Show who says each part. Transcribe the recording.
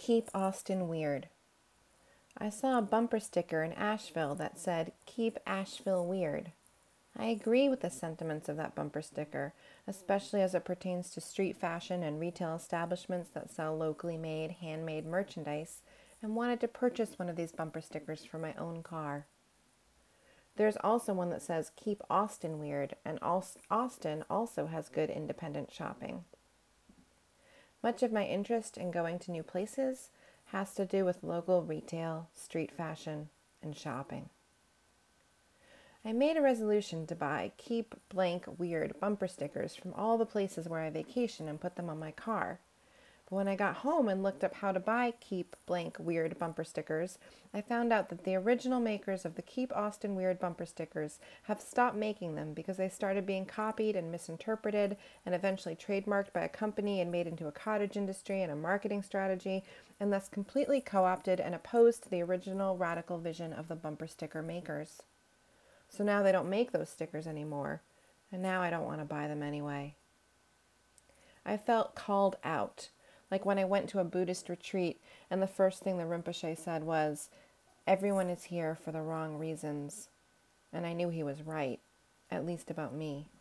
Speaker 1: Keep Austin Weird. I saw a bumper sticker in Asheville that said, Keep Asheville Weird. I agree with the sentiments of that bumper sticker, especially as it pertains to street fashion and retail establishments that sell locally made, handmade merchandise, and wanted to purchase one of these bumper stickers for my own car. There's also one that says, Keep Austin Weird, and Austin also has good independent shopping. Much of my interest in going to new places has to do with local retail, street fashion, and shopping. I made a resolution to buy Keep Blank Weird bumper stickers from all the places where I vacation and put them on my car. But when I got home and looked up how to buy Keep Blank Weird bumper stickers, I found out that the original makers of the Keep Austin Weird bumper stickers have stopped making them because they started being copied and misinterpreted and eventually trademarked by a company and made into a cottage industry and a marketing strategy, and thus completely co-opted and opposed to the original radical vision of the bumper sticker makers. So now they don't make those stickers anymore, and now I don't want to buy them anyway. I felt called out, like when I went to a Buddhist retreat and the first thing the Rinpoche said was, "Everyone is here for the wrong reasons." And I knew he was right, at least about me.